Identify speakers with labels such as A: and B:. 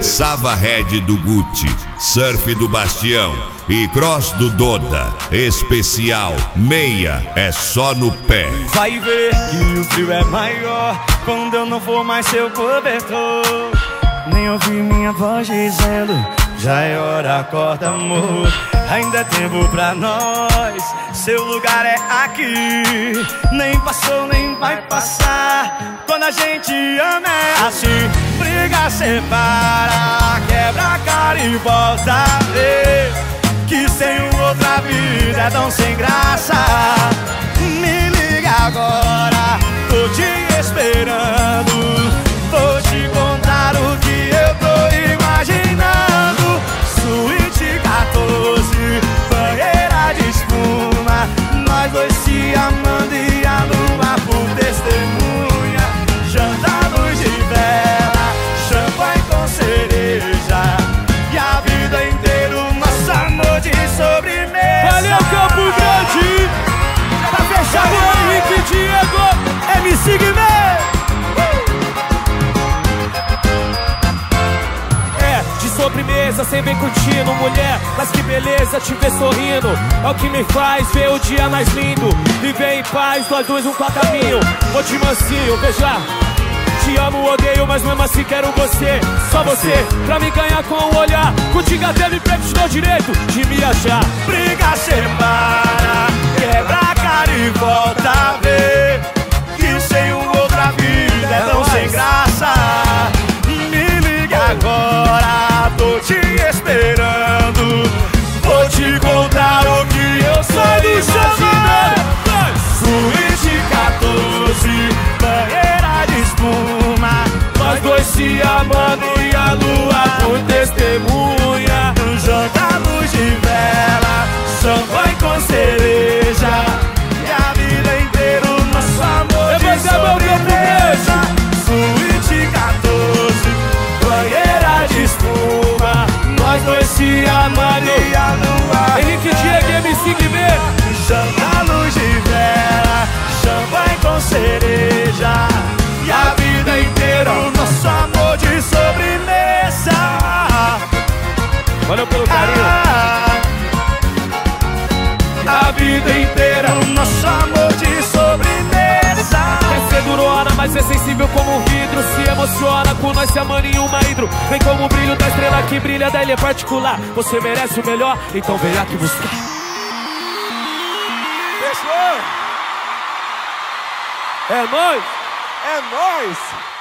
A: Sava Red do Gucci, Surf do Bastião e Cross do Doda. Especial meia é só no pé.
B: Vai ver que o frio é maior quando eu não for mais seu cobertor. Nem ouvi minha voz dizendo: já é hora, acorda amor. Ainda é tempo pra nós, seu lugar é aqui. Nem passou, nem vai passar. Quando a gente ama é assim. Briga, separa, quebra a cara e volta a ver que sem outra vida é tão sem graça. Me liga agora, tô te esperando. Vou te contar o que eu tô imaginando. Suíte 14, banheira de espuma, nós dois se amando e a lua por testemunha. Janta, luz de vela, champanhe com cereja, e a vida inteira o nosso amor de sobremesa.
C: Valeu, Campo Grande! Pra fechar o Henrique Diego, MC Guimê! Sobremesa, sem bem curtindo, mulher, mas que beleza te ver sorrindo. É o que me faz ver o dia mais lindo. Viver em paz, nós dois um pra caminho. Vou te mansinho, veja. Te amo, odeio, mas mesmo assim quero você. Só você, pra me ganhar com o olhar. Contigo até me pego, te dou direito de me achar.
B: Briga, separa, quebra a cara e volta a ver que sem outra vida é tão sem graça. Me liga agora, tô te esperando. Vou te contar o que eu sou imaginando. Suíte 14, banheira de espuma, nós dois se amando e a lua por testemunha. Janta, luz de vela, champanhe com cereja, e a vida inteira o nosso amor de sobremesa. Suíte 14, banheira de espuma, nós dois se amando e a lua.
C: Henrique Diego, MC Guimê.
B: Janta, luz de vela, champanhe com cereja, e a vida inteira o nosso amor de sobremesa.
C: Valeu pelo carinho.
B: A vida inteira o nosso amor de sobremesa.
C: Quer ser durona, mas é sensível como um vidro. Se emociona com nós se amando em uma hidro. Vem como o brilho da estrela que brilha da ilha particular. Você merece o melhor, então vem aqui buscar.
B: Fechou?
C: É nóis!
B: É nóis!